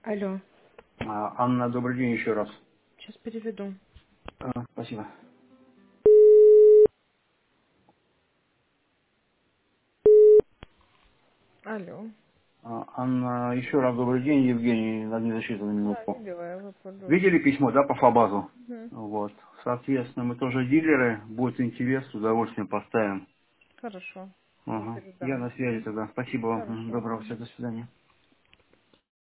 Алло, Анна, добрый день еще раз. сейчас переведу. Спасибо. Алло. Анна, еще раз добрый день, Евгений, на незащиту на Да, минутку. видела, я выпадаю. Видели письмо, да, по Фабазу? Угу. Вот. Соответственно, мы тоже дилеры, будет интерес, с удовольствием поставим. Хорошо. Я Ага. Я передам. на связи тогда. Спасибо вам. Хорошо. Доброго всего, Мгм. до свидания.